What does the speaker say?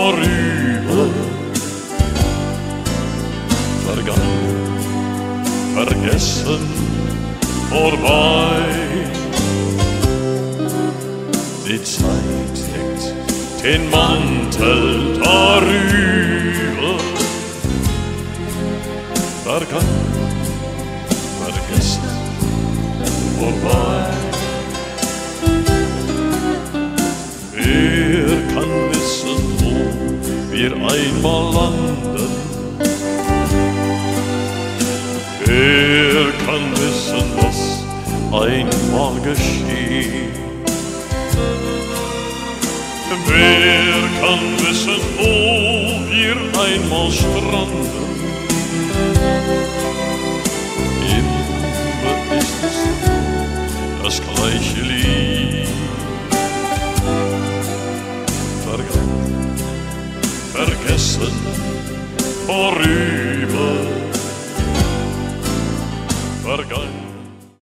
vorüber, vergangen, vergessen, vorbei. Die Zeit legt den Mantel darüber, vergangen, vergessen, vorbei. Wer kann wissen, wo wir einmal landen? Wer kann wissen, was einmal geschieht? Wer kann wissen, wo wir einmal stranden? Immer ist es das gleiche Lied. Vergangen, vergessen, vorüber, vergangen.